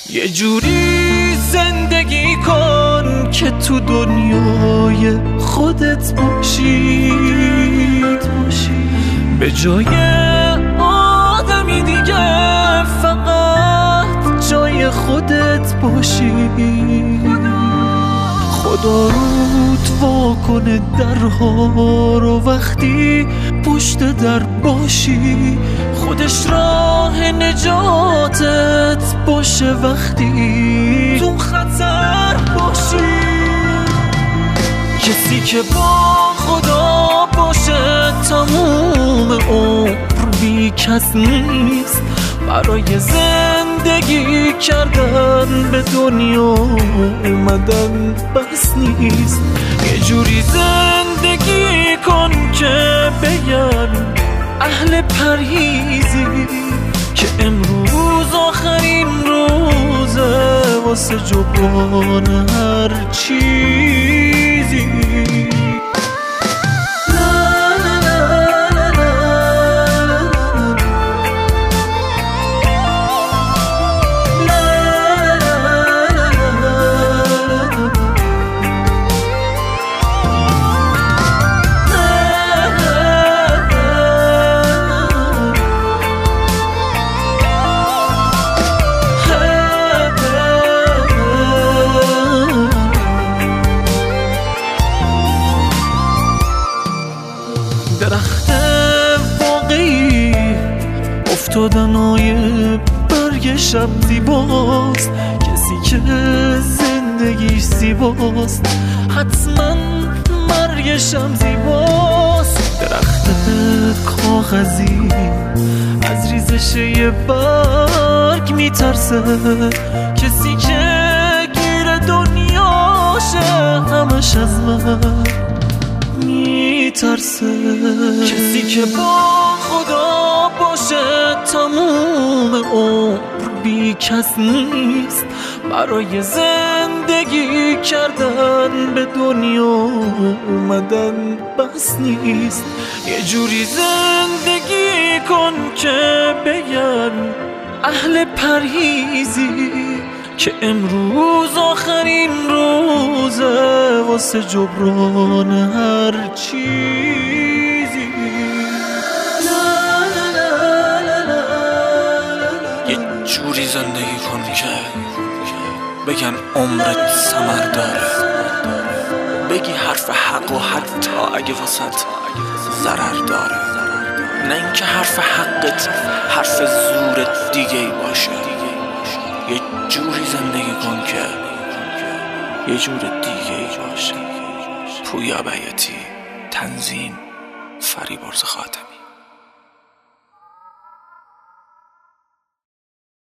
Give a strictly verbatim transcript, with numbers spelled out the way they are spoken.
یه جوری زندگی کن که تو دنیای خودت باشی، به جای آدمی دیگه فقط جای خودت باشی. خدا رود وا کنه درها رو وقتی پشت در باشی، خودش راه نجاتت باشه وقتی تو خطر باشی. کسی که با خدا باشه تموم عمر بی کس نیست، برای زندگی کردن به دنیا اومدن بس نیست. یه جوری زندگی کن که بگن اهل پرهیزی که امروز آخرین روزه واسه جبران هر چیزی. درخت واقعی افتادنای برگ شب زیباست، کسی که زندگیش زیباست حتما مرگش هم زیباست. درخت کاغذی از ریزش یه برگ میترسه، کسی که گیر دنیاشه همش از من میترسه. کسی که با خدا باشه تموم عمر بی کس نیست، برای زندگی کردن به دنیا اومدن بس نیست. یه جوری زندگی کن که بگن اهل پرهیزی که امروز آخرین روزه واسه جبران هر چیزی. یه جوری زندگی کن که بگن عمرت ثمر داره، بگی حرف حق و حتی اگه واسط ضرر داره، نه اینکه حرف حقت حرف زورت دیگه ای باشه. یه جوری زندگی کن که یه جور دیگه ای باشه. پویا بیاتی، تنظیم فریبرز خاتمی.